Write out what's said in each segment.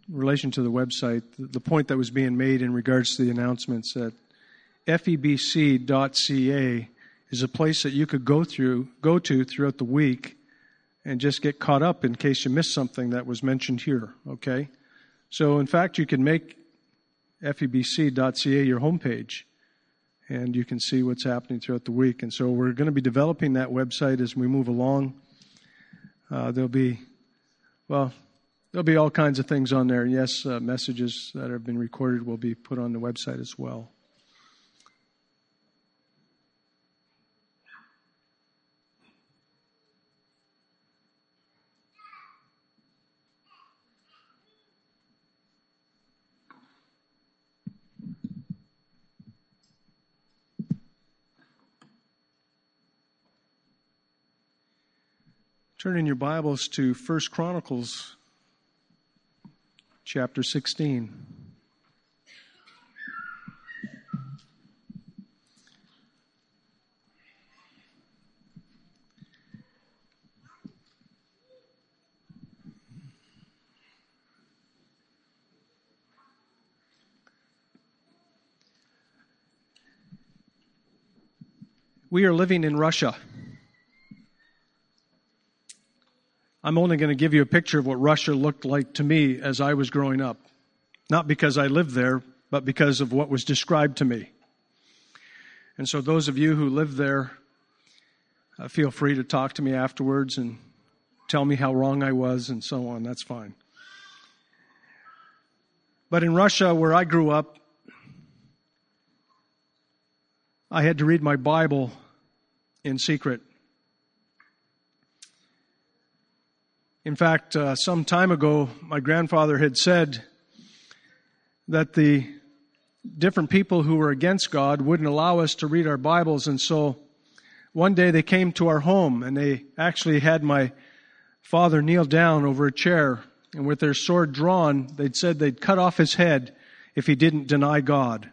relation to the website, the point that was being made in regards to the announcements that febc.ca is a place that you could go to throughout the week and just get caught up in case you missed something that was mentioned here, okay? So, in fact, you can make febc.ca your homepage, and you can see what's happening throughout the week. And so we're going to be developing that website as we move along. There'll be all kinds of things on there. And yes, messages that have been recorded will be put on the website as well. Turn in your Bibles to 1 Chronicles chapter 16. We are living in Russia. I'm only going to give you a picture of what Russia looked like to me as I was growing up. Not because I lived there, but because of what was described to me. And so those of you who live there, feel free to talk to me afterwards and tell me how wrong I was and so on. That's fine. But in Russia, where I grew up, I had to read my Bible in secret. In fact, some time ago, my grandfather had said that the different people who were against God wouldn't allow us to read our Bibles. And so one day they came to our home and they actually had my father kneel down over a chair. And with their sword drawn, they'd said they'd cut off his head if he didn't deny God.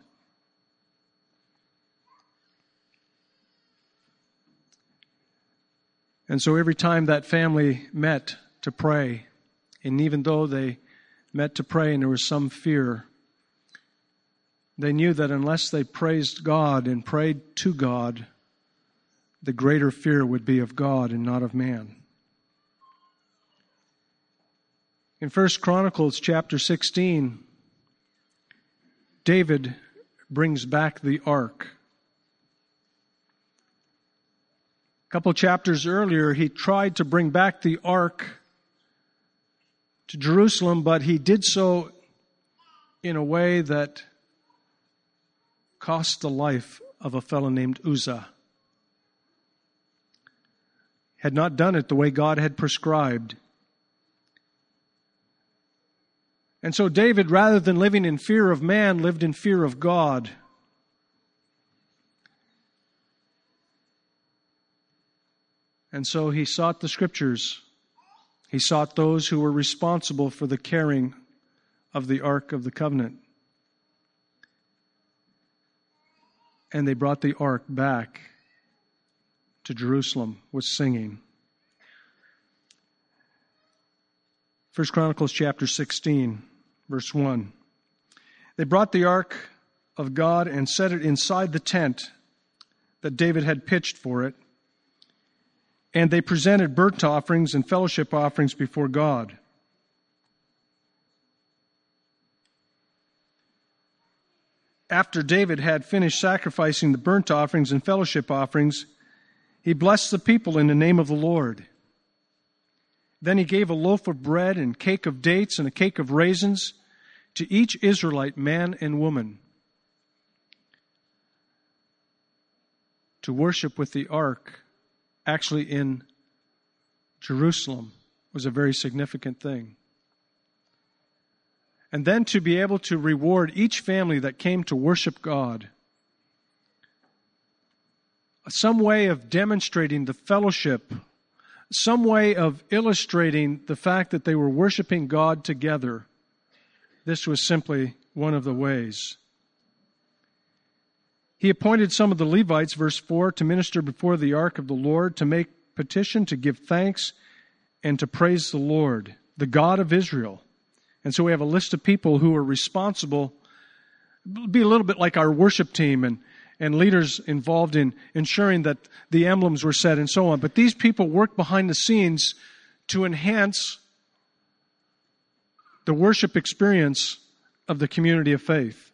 And so every time that family met to pray, and even though they met to pray and there was some fear, they knew that unless they praised God and prayed to God, the greater fear would be of God and not of man. In 1 Chronicles chapter 16, David brings back the ark. A couple chapters earlier, he tried to bring back the ark to Jerusalem, but he did so in a way that cost the life of a fellow named Uzzah. Had not done it the way God had prescribed. And so David, rather than living in fear of man, lived in fear of God. And so he sought the Scriptures. He sought those who were responsible for the carrying of the Ark of the Covenant. And they brought the Ark back to Jerusalem with singing. 1 Chronicles chapter 16, verse 1. They brought the Ark of God and set it inside the tent that David had pitched for it. And they presented burnt offerings and fellowship offerings before God. After David had finished sacrificing the burnt offerings and fellowship offerings, he blessed the people in the name of the Lord. Then he gave a loaf of bread and cake of dates and a cake of raisins to each Israelite man and woman to worship with the ark. Actually, in Jerusalem was a very significant thing. And then to be able to reward each family that came to worship God. Some way of demonstrating the fellowship, some way of illustrating the fact that they were worshiping God together. This was simply one of the ways. He appointed some of the Levites, verse 4, to minister before the ark of the Lord, to make petition, to give thanks, and to praise the Lord, the God of Israel, And so we have a list of people who are responsible, be a little bit like our worship team and leaders involved in ensuring that the emblems were set and so on. But these people work behind the scenes to enhance the worship experience of the community of faith.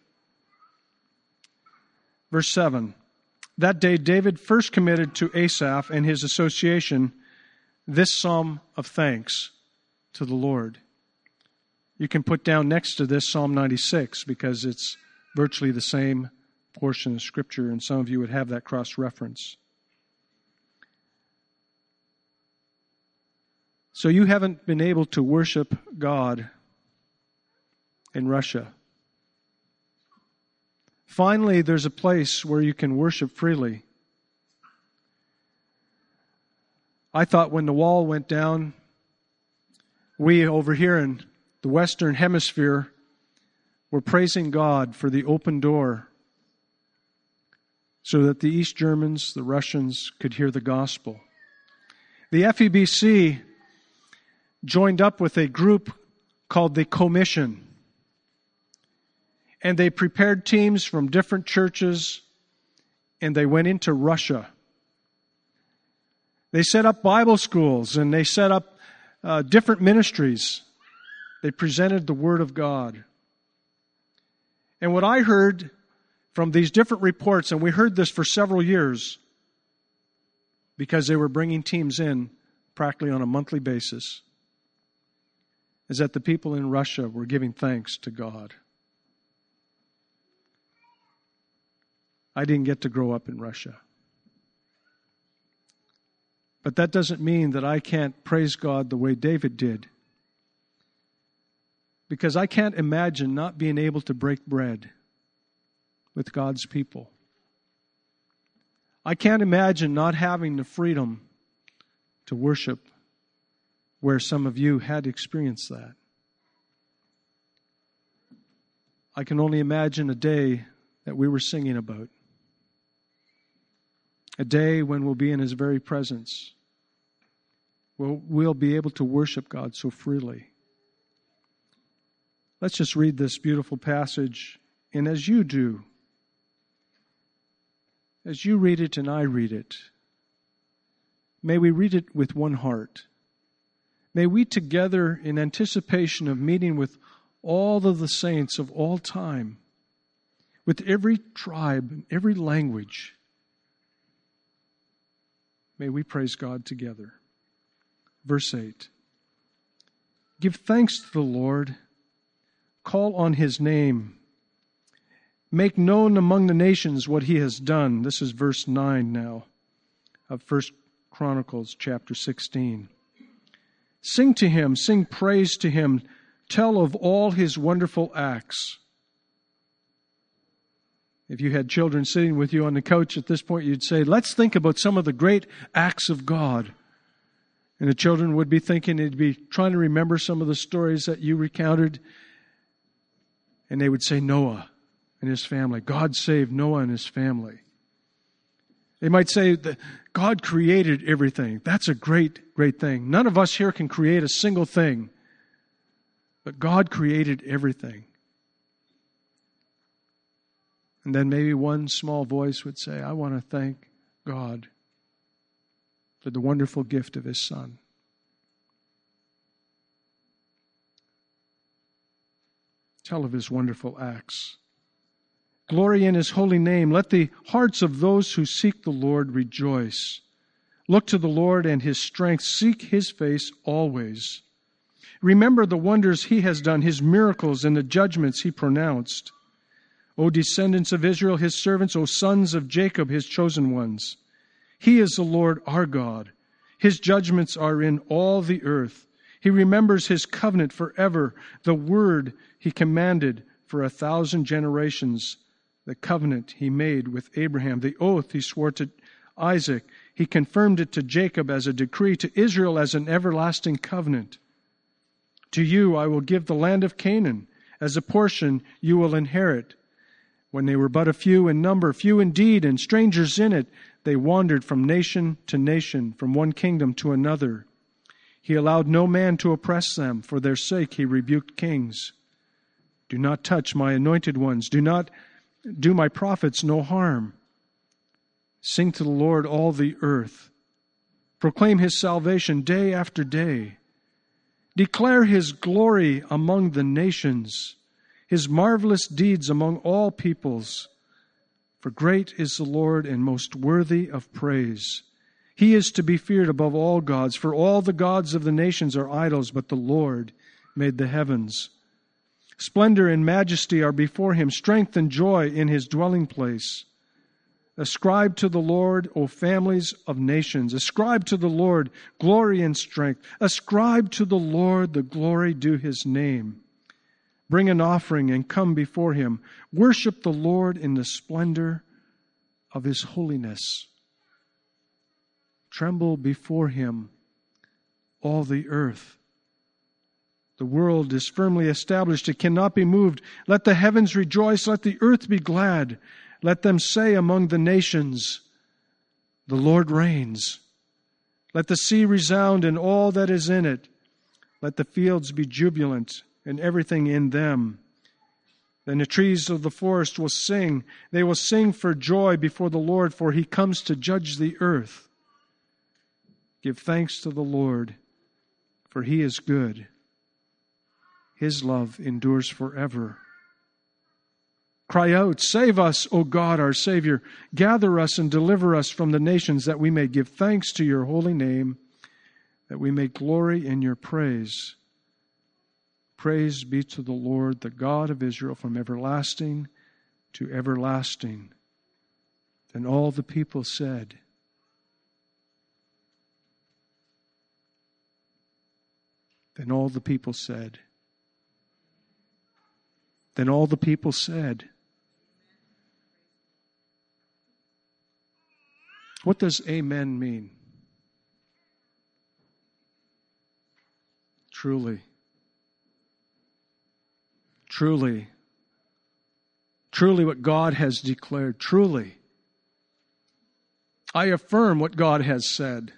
Verse 7, that day David first committed to Asaph and his association this psalm of thanks to the Lord. You can put down next to this Psalm 96 because it's virtually the same portion of Scripture, and some of you would have that cross-reference. So you haven't been able to worship God in Russia. Finally, there's a place where you can worship freely. I thought when the wall went down, we over here in the Western Hemisphere were praising God for the open door so that the East Germans, the Russians, could hear the gospel. The FEBC joined up with a group called the Commission, and they prepared teams from different churches, and they went into Russia. They set up Bible schools, and they set up different ministries. They presented the Word of God. And what I heard from these different reports, and we heard this for several years, because they were bringing teams in practically on a monthly basis, is that the people in Russia were giving thanks to God. I didn't get to grow up in Russia. But that doesn't mean that I can't praise God the way David did. Because I can't imagine not being able to break bread with God's people. I can't imagine not having the freedom to worship where some of you had experienced that. I can only imagine a day that we were singing about. A day when we'll be in His very presence. We'll be able to worship God so freely. Let's just read this beautiful passage. And as you do, as you read it and I read it, may we read it with one heart. May we together, in anticipation of meeting with all of the saints of all time, with every tribe and every language, may we praise God together. Verse 8. Give thanks to the Lord. Call on His name. Make known among the nations what He has done. This is verse 9 now of 1 Chronicles chapter 16. Sing to Him, sing praise to Him. Tell of all His wonderful acts. If you had children sitting with you on the couch at this point, you'd say, let's think about some of the great acts of God. And the children would be thinking, they'd be trying to remember some of the stories that you recounted. And they would say Noah and his family. God saved Noah and his family. They might say that God created everything. That's a great, great thing. None of us here can create a single thing. But God created everything. And then maybe one small voice would say, I want to thank God for the wonderful gift of His Son. Tell of His wonderful acts. Glory in His holy name. Let the hearts of those who seek the Lord rejoice. Look to the Lord and His strength. Seek His face always. Remember the wonders He has done, His miracles and the judgments He pronounced. O descendants of Israel, His servants, O sons of Jacob, His chosen ones. He is the Lord our God. His judgments are in all the earth. He remembers His covenant forever, the word He commanded for 1,000 generations, the covenant He made with Abraham, the oath He swore to Isaac. He confirmed it to Jacob as a decree, to Israel as an everlasting covenant. To you I will give the land of Canaan. As a portion you will inherit. When they were but a few in number, few indeed, and strangers in it, they wandered from nation to nation, from one kingdom to another. He allowed no man to oppress them. For their sake he rebuked kings. Do not touch my anointed ones. Do not do my prophets no harm. Sing to the Lord, all the earth. Proclaim his salvation day after day. Declare his glory among the nations, his marvelous deeds among all peoples. For great is the Lord and most worthy of praise. He is to be feared above all gods, for all the gods of the nations are idols, but the Lord made the heavens. Splendor and majesty are before him, strength and joy in his dwelling place. Ascribe to the Lord, O families of nations. Ascribe to the Lord glory and strength. Ascribe to the Lord the glory due his name. Bring an offering and come before him. Worship the Lord in the splendor of his holiness. Tremble before him, all the earth. The world is firmly established. It cannot be moved. Let the heavens rejoice. Let the earth be glad. Let them say among the nations, the Lord reigns. Let the sea resound and all that is in it. Let the fields be jubilant and everything in them. Then the trees of the forest will sing. They will sing for joy before the Lord, for he comes to judge the earth. Give thanks to the Lord, for he is good. His love endures forever. Cry out, save us, O God, our Savior. Gather us and deliver us from the nations, that we may give thanks to your holy name, that we may glory in your praise. Praise be to the Lord, the God of Israel, from everlasting to everlasting. Then all the people said, Then all the people said, Then all the people said, What does amen mean? Truly. Truly. Truly what God has declared. Truly. I affirm what God has said.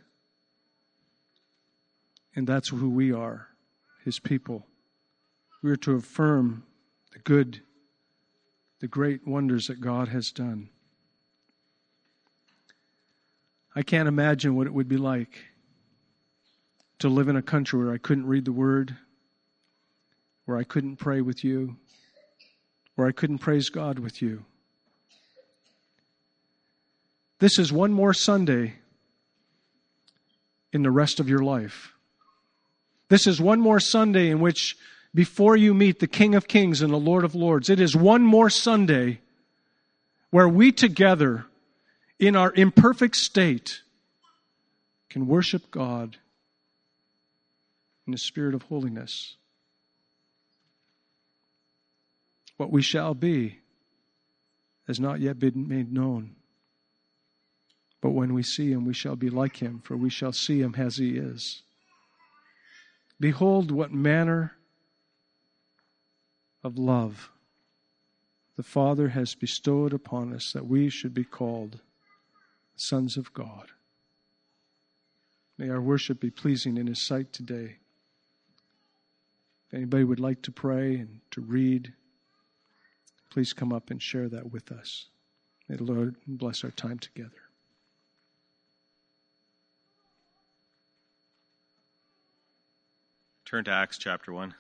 And that's who we are, his people. We are to affirm the good, the great wonders that God has done. I can't imagine what it would be like to live in a country where I couldn't read the Word, where I couldn't pray with you, where I couldn't praise God with you. This is one more Sunday in the rest of your life. This is one more Sunday in which, before you meet the King of Kings and the Lord of Lords, it is one more Sunday where we together, in our imperfect state, can worship God in the spirit of holiness. What we shall be has not yet been made known. But when we see him, we shall be like him, for we shall see him as he is. Behold what manner of love the Father has bestowed upon us, that we should be called sons of God. May our worship be pleasing in his sight today. If anybody would like to pray and to read, please come up and share that with us. May the Lord bless our time together. Turn to Acts chapter 1.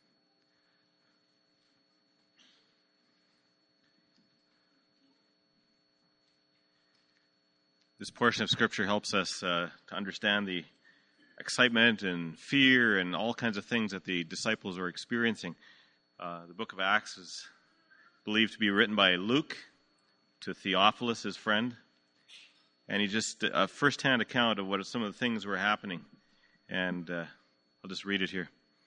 This portion of Scripture helps us to understand the excitement and fear and all kinds of things that the disciples were experiencing. The book of Acts is believed to be written by Luke to Theophilus, his friend. And he just a first-hand account of what some of the things were happening. And I'll just read it here.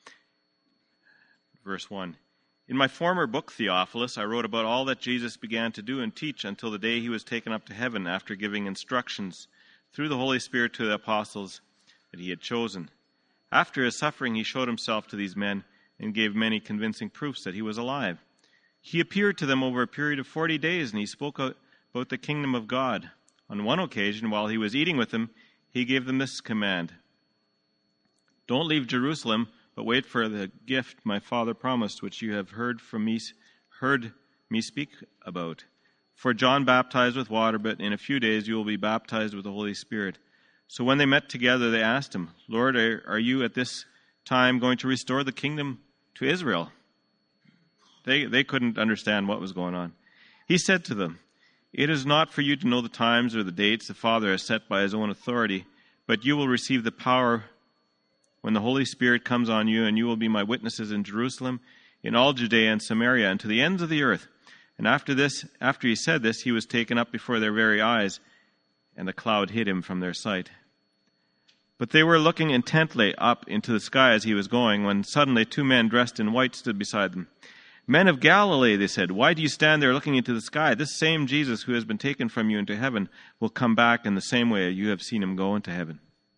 Verse 1. In my former book, Theophilus, I wrote about all that Jesus began to do and teach until the day he was taken up to heaven, after giving instructions through the Holy Spirit to the apostles that he had chosen. After his suffering, he showed himself to these men and gave many convincing proofs that he was alive. He appeared to them over a period of 40 days, and he spoke about the kingdom of God. On one occasion, while he was eating with them, he gave them this command: Don't leave Jerusalem, but wait for the gift my Father promised, which you have heard me speak about. For John baptized with water, but in a few days you will be baptized with the Holy Spirit." So when they met together, they asked him, "Lord, are you at this time going to restore the kingdom to Israel?" They couldn't understand what was going on. He said to them, "It is not for you to know the times or the dates the Father has set by his own authority, but you will receive the power when the Holy Spirit comes on you, and you will be my witnesses in Jerusalem, in all Judea and Samaria, and to the ends of the earth." And after he said this, he was taken up before their very eyes, and the cloud hid him from their sight. But they were looking intently up into the sky as he was going, when suddenly 2 men dressed in white stood beside them. "Men of Galilee," they said, "why do you stand there looking into the sky? This same Jesus who has been taken from you into heaven will come back in the same way you have seen him go into heaven."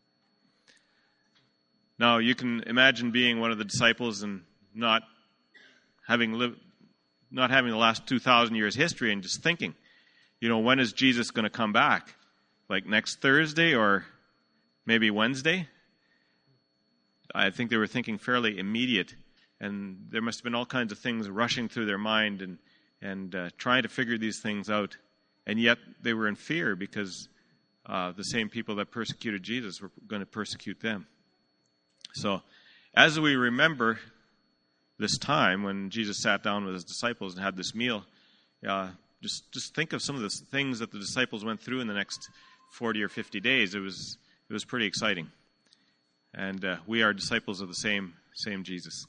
Now, you can imagine being one of the disciples and not having the last 2,000 years history and just thinking, when is Jesus going to come back? Like next Thursday or maybe Wednesday? I think they were thinking fairly immediate, and there must have been all kinds of things rushing through their mind and trying to figure these things out. And yet they were in fear because the same people that persecuted Jesus were going to persecute them. So, as we remember this time when Jesus sat down with his disciples and had this meal, just think of some of the things that the disciples went through in the next 40 or 50 days. It was pretty exciting. And we are disciples of the same Jesus.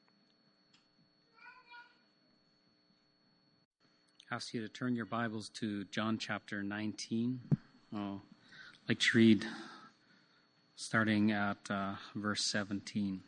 I ask you to turn your Bibles to John chapter 19. I'd like to read starting at verse 17.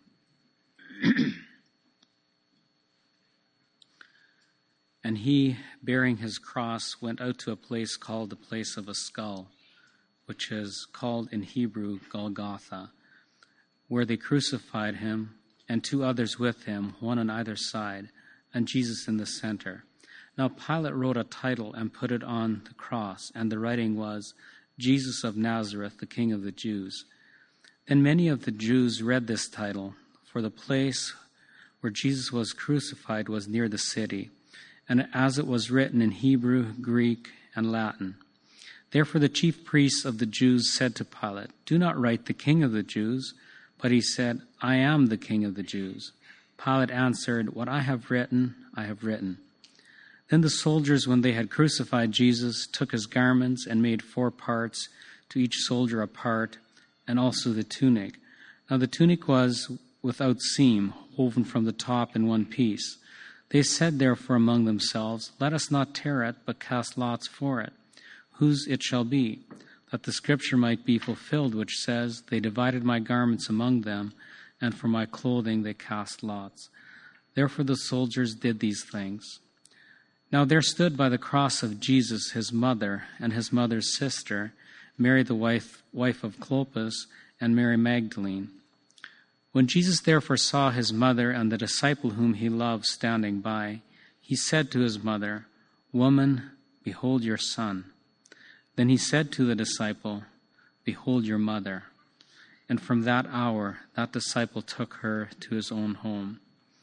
"And he, bearing his cross, went out to a place called the place of a skull, which is called in Hebrew Golgotha, where they crucified him, and 2 others with him, one on either side, and Jesus in the center. Now Pilate wrote a title and put it on the cross, and the writing was, 'Jesus of Nazareth, the King of the Jews.' Then many of the Jews read this title, for the place where Jesus was crucified was near the city, and as it was written in Hebrew, Greek, and Latin. Therefore the chief priests of the Jews said to Pilate, 'Do not write the King of the Jews.' But he said, 'I am the King of the Jews.' Pilate answered, 'What I have written, I have written.' Then the soldiers, when they had crucified Jesus, took his garments and made 4 parts, to each soldier a part, and also the tunic. Now the tunic was without seam, woven from the top in one piece. They said therefore among themselves, 'Let us not tear it, but cast lots for it, whose it shall be, that the scripture might be fulfilled, which says, They divided my garments among them, and for my clothing they cast lots.' Therefore the soldiers did these things. Now there stood by the cross of Jesus his mother and his mother's sister, Mary the wife of Clopas, and Mary Magdalene. When Jesus therefore saw his mother and the disciple whom he loved standing by, he said to his mother, 'Woman, behold your son.' Then he said to the disciple, 'Behold your mother.' And from that hour that disciple took her to his own home.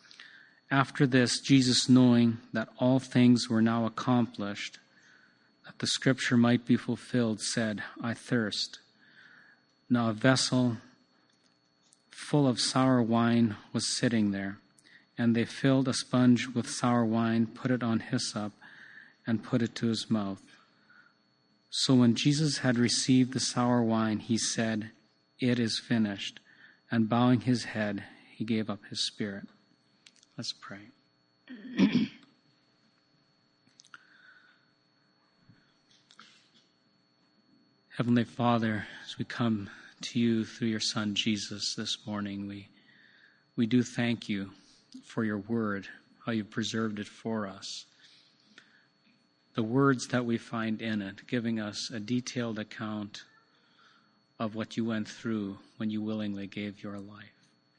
After this, Jesus, knowing that all things were now accomplished, that the scripture might be fulfilled, said, 'I thirst.' Now a vessel full of sour wine was sitting there, and they filled a sponge with sour wine, put it on hyssop, and put it to his mouth. So when Jesus had received the sour wine, he said, 'It is finished.' And bowing his head, he gave up his spirit." Let's pray. Heavenly Father, as we come to you through your Son Jesus this morning, we do thank you for your word, how you've preserved it for us. The words that we find in it, giving us a detailed account of what you went through when you willingly gave your life.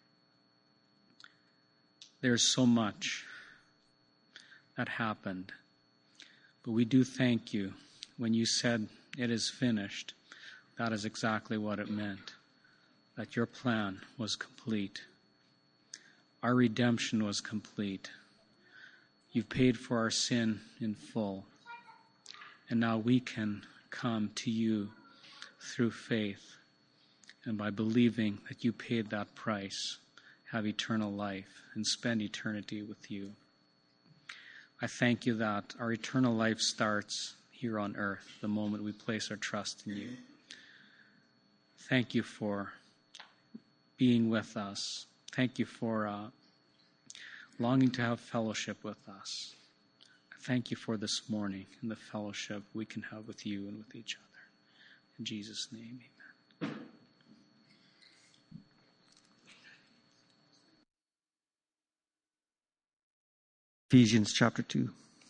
There's so much that happened, but we do thank you. When you said, "It is finished," that is exactly what it meant. that your plan was complete. Our redemption was complete. You've paid for our sin in full. And now we can come to you through faith and by believing that you paid that price, have eternal life and spend eternity with you. I thank you that our eternal life starts here on earth the moment we place our trust in you. Thank you for being with us. Thank you for longing to have fellowship with us. Thank you for this morning and the fellowship we can have with you and with each other. In Jesus' name, amen. Ephesians chapter 2.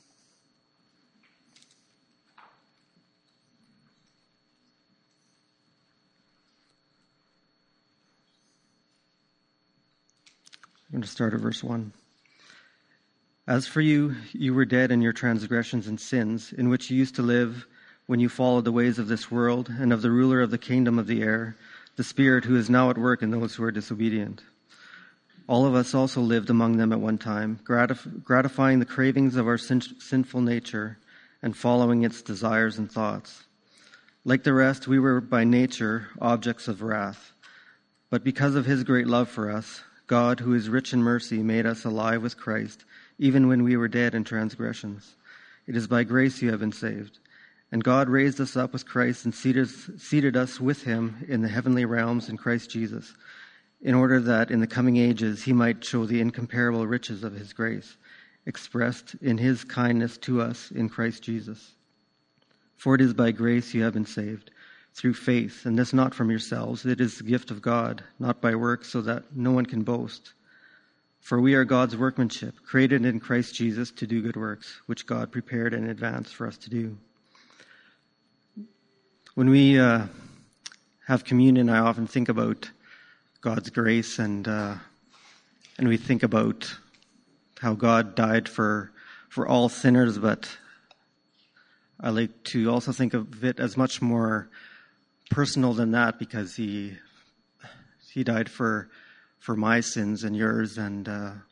I'm going to start at verse 1. As for you, you were dead in your transgressions and sins, in which you used to live when you followed the ways of this world and of the ruler of the kingdom of the air, the Spirit who is now at work in those who are disobedient. All of us also lived among them at one time, gratifying the cravings of our sinful nature and following its desires and thoughts. Like the rest, we were by nature objects of wrath. But because of his great love for us, God, who is rich in mercy, made us alive with Christ, even when we were dead in transgressions. It is by grace you have been saved. And God raised us up with Christ and seated us with him in the heavenly realms in Christ Jesus, in order that in the coming ages he might show the incomparable riches of his grace, expressed in his kindness to us in Christ Jesus. For it is by grace you have been saved, through faith, and this not from yourselves. It is the gift of God, not by works, so that no one can boast. For we are God's workmanship, created in Christ Jesus to do good works, which God prepared in advance for us to do. When we have communion, I often think about God's grace, and we think about how God died for all sinners, but I like to also think of it as much more personal than that, because he died for my sins and yours, and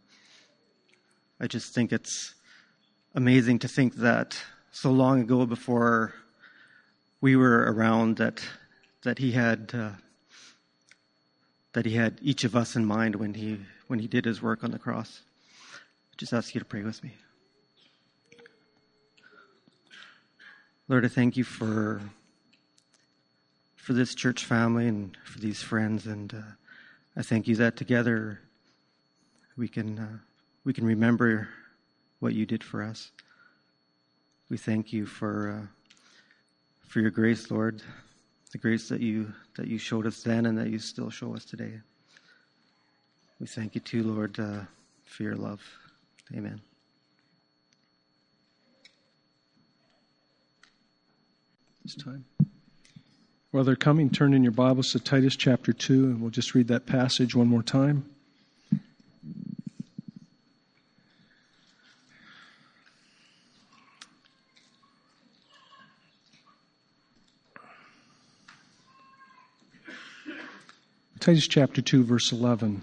I just think it's amazing to think that so long ago, before we were around, that he had each of us in mind when he did his work on the cross. I just ask you to pray with me. Lord, I thank you for this church family and for these friends, and I thank you that together we can remember what you did for us. We thank you for your grace, Lord, the grace that you showed us then and that you still show us today. We thank you too, Lord, for your love. Amen. It's time. While they're coming, turn in your Bibles to Titus chapter 2, and we'll just read that passage one more time. Titus chapter 2, verse 11.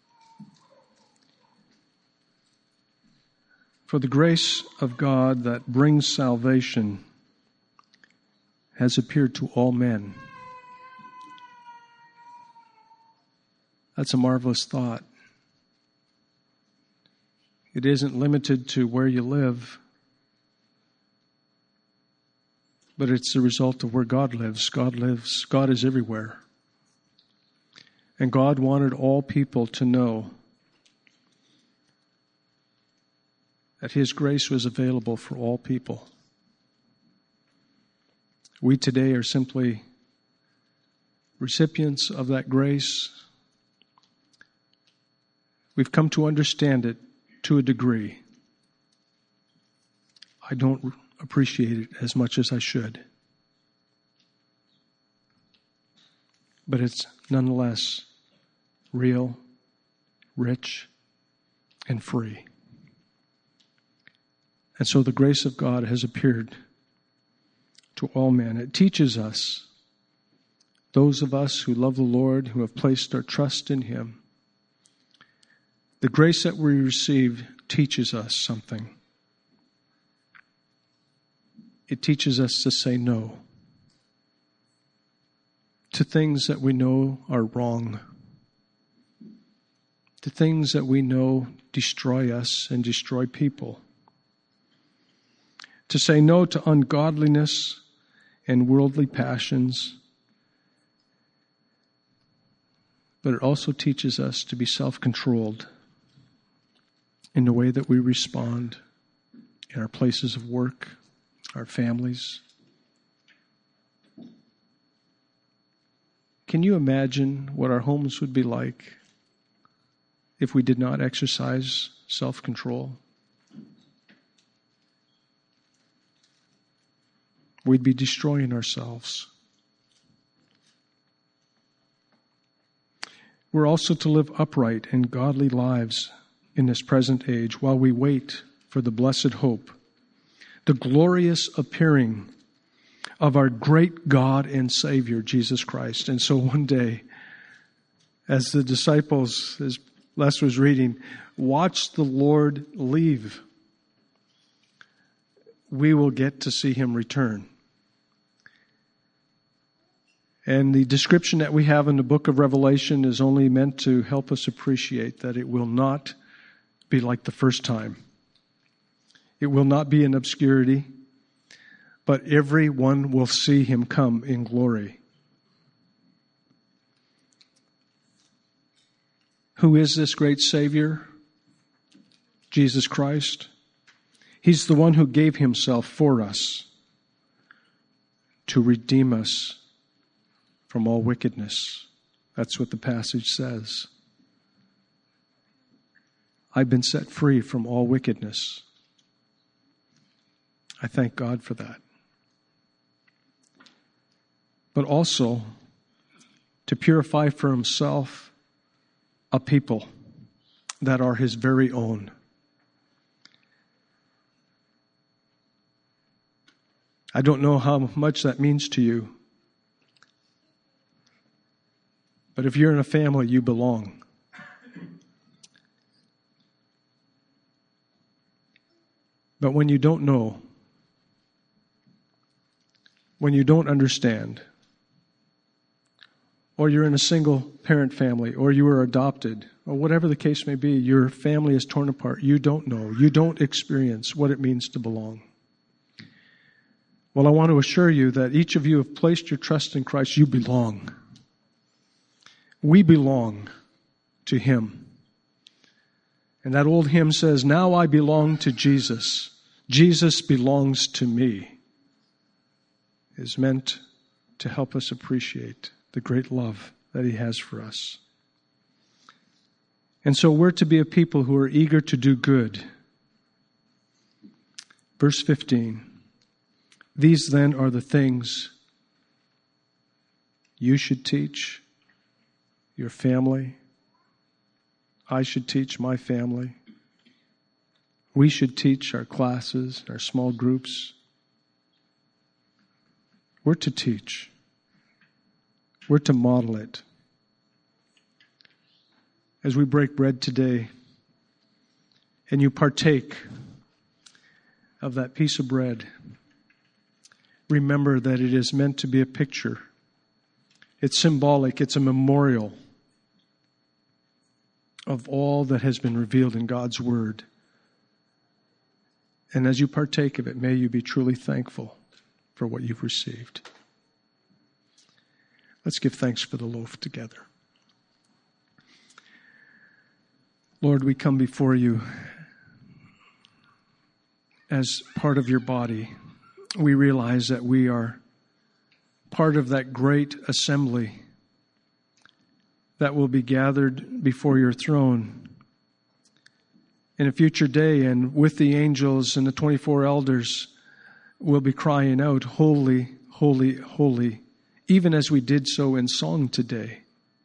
For the grace of God that brings salvation has appeared to all men. That's a marvelous thought. It isn't limited to where you live, but it's the result of where God lives. God is everywhere. And God wanted all people to know that his grace was available for all people. We today are simply recipients of that grace. We've come to understand it to a degree. I don't appreciate it as much as I should. But it's nonetheless real, rich, and free. And so the grace of God has appeared to all men. It teaches us those of us who love the Lord, who have placed our trust in Him, the grace that we receive teaches us something. It teaches us to say no to things that we know are wrong, to things that we know destroy us and destroy people, to say no to ungodliness and worldly passions. But it also teaches us to be self-controlled in the way that we respond in our places of work, our families. Can you imagine what our homes would be like if we did not exercise self-control? We'd be destroying ourselves. We're also to live upright and godly lives in this present age while we wait for the blessed hope, the glorious appearing of our great God and Savior, Jesus Christ. And so one day, as the disciples, as Les was reading, watch the Lord leave, we will get to see Him return. And the description that we have in the book of Revelation is only meant to help us appreciate that it will not be like the first time. It will not be in obscurity, but everyone will see Him come in glory. Who is this great Savior? Jesus Christ. He's the one who gave Himself for us to redeem us from all wickedness. That's what the passage says. I've been set free from all wickedness. I thank God for that. But also to purify for Himself a people that are His very own. I don't know how much that means to you, but if you're in a family, you belong. But when you don't know, when you don't understand, or you're in a single parent family, or you were adopted, or whatever the case may be, your family is torn apart, you don't know, you don't experience what it means to belong. Well, I want to assure you that each of you have placed your trust in Christ, you belong. We belong to Him. And that old hymn says, now I belong to Jesus. Jesus belongs to me. Is meant to help us appreciate the great love that He has for us. And so we're to be a people who are eager to do good. Verse 15. These then are the things you should teach your family. I should teach my family. We should teach our classes, our small groups. We're to teach. We're to model it. As we break bread today, and you partake of that piece of bread, remember that it is meant to be a picture. It's symbolic. It's a memorial of all that has been revealed in God's Word. And as you partake of it, may you be truly thankful for what you've received. Let's give thanks for the loaf together. Lord, we come before you as part of your body. We realize that we are part of that great assembly that will be gathered before your throne in a future day, and with the angels and the 24 elders we'll be crying out, holy, holy, holy, even as we did so in song today.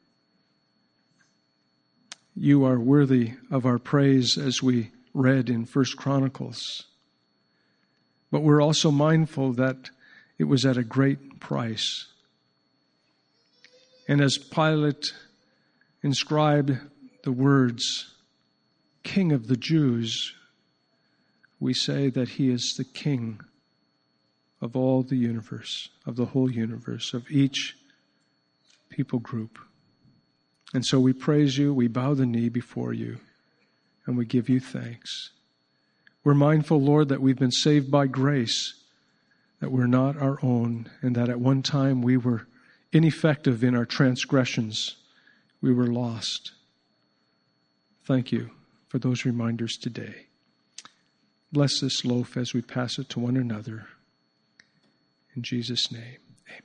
You are worthy of our praise, as we read in 1 Chronicles. But we're also mindful that it was at a great price. And as Pilate inscribed the words, King of the Jews, we say that he is the King of all the universe, of the whole universe, of each people group. And so we praise you, we bow the knee before you, and we give you thanks. We're mindful, Lord, that we've been saved by grace, that we're not our own, and that at one time we were ineffective in our transgressions. We were lost. Thank you for those reminders today. Bless this loaf as we pass it to one another. In Jesus' name, amen.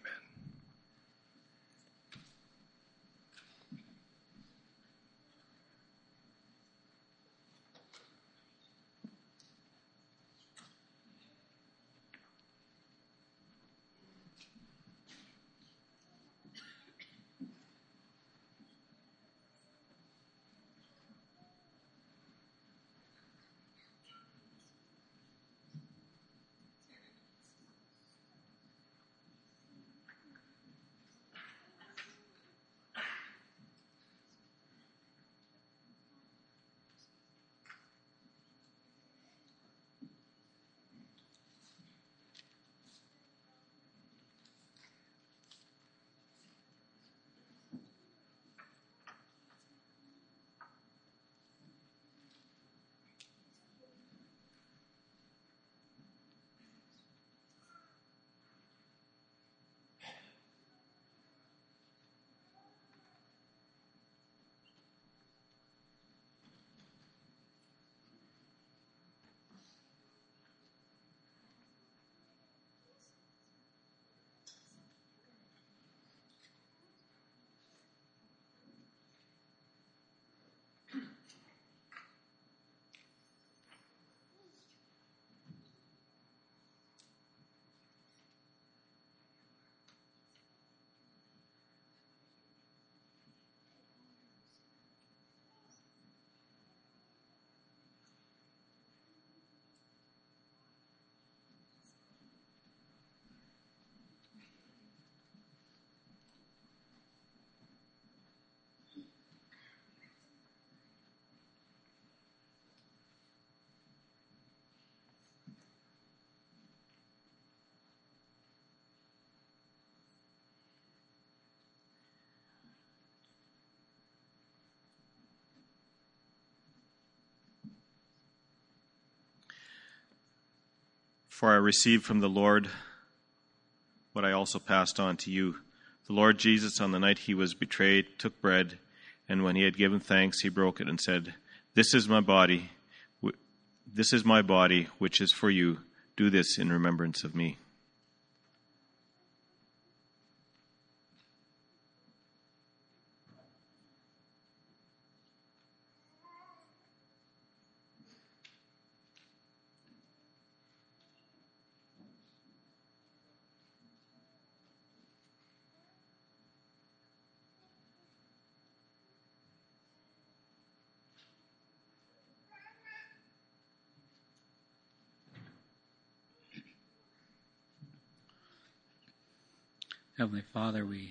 For I received from the Lord what I also passed on to you. The Lord Jesus, on the night he was betrayed, took bread, and when he had given thanks, he broke it and said, This is my body, which is for you. Do this in remembrance of me. Heavenly Father, we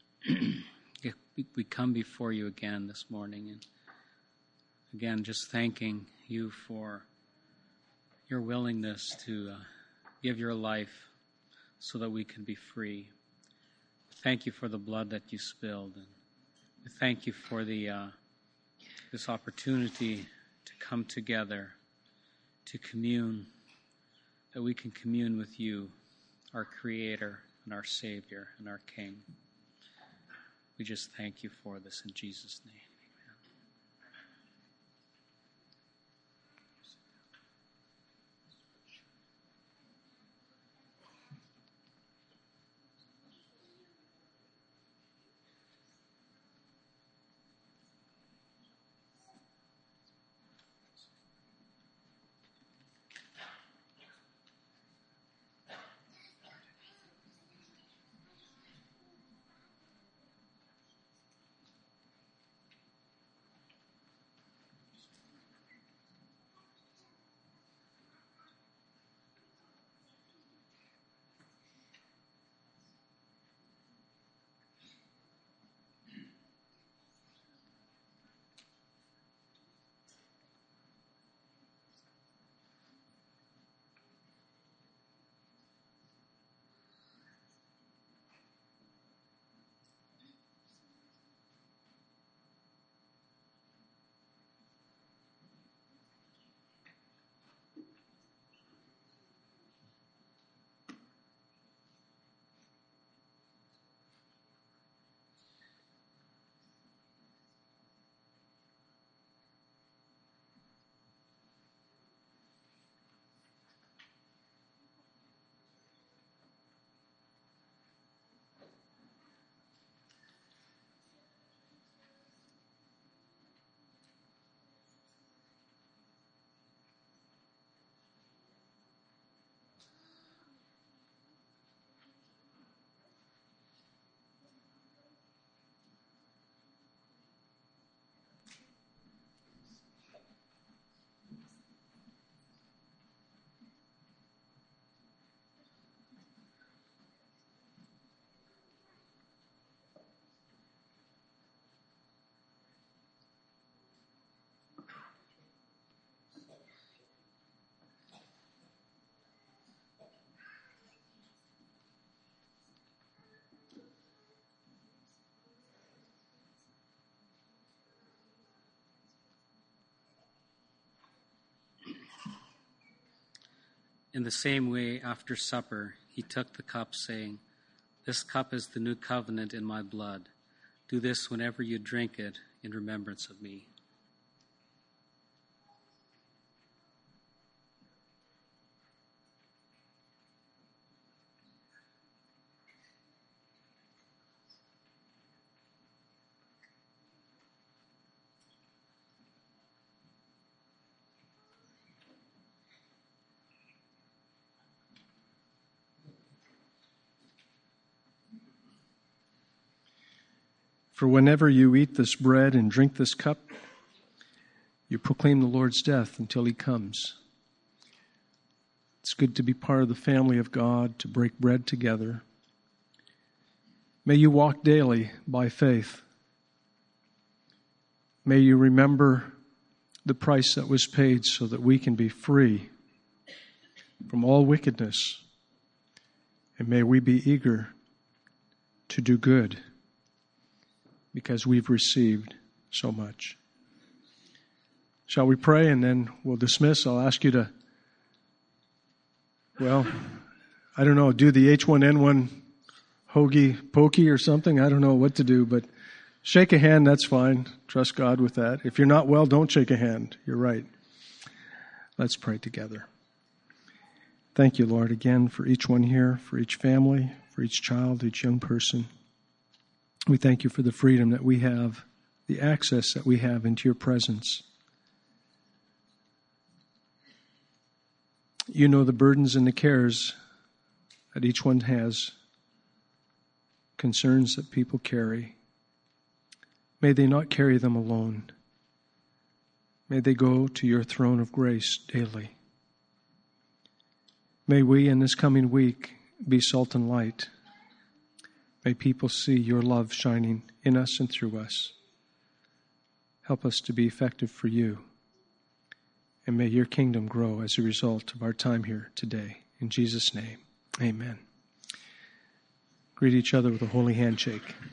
come before you again this morning, and again just thanking you for your willingness to give your life so that we can be free. Thank you for the blood that you spilled, and we thank you for this opportunity to come together to commune, that we can commune with you, our Creator and our Savior and our King. We just thank you for this in Jesus' name. In the same way, after supper, he took the cup, saying, "This cup is the new covenant in my blood. Do this whenever you drink it in remembrance of me." For whenever you eat this bread and drink this cup, you proclaim the Lord's death until he comes. It's good to be part of the family of God, to break bread together. May you walk daily by faith. May you remember the price that was paid so that we can be free from all wickedness. And may we be eager to do good, because we've received so much. Shall we pray and then we'll dismiss? I'll ask you to, do the H1N1 hokey pokey or something. I don't know what to do, but shake a hand, that's fine. Trust God with that. If you're not well, don't shake a hand. You're right. Let's pray together. Thank you, Lord, again for each one here, for each family, for each child, each young person. We thank you for the freedom that we have, the access that we have into your presence. You know the burdens and the cares that each one has, concerns that people carry. May they not carry them alone. May they go to your throne of grace daily. May we in this coming week be salt and light. May people see your love shining in us and through us. Help us to be effective for you. And may your kingdom grow as a result of our time here today. In Jesus' name, amen. Greet each other with a holy handshake.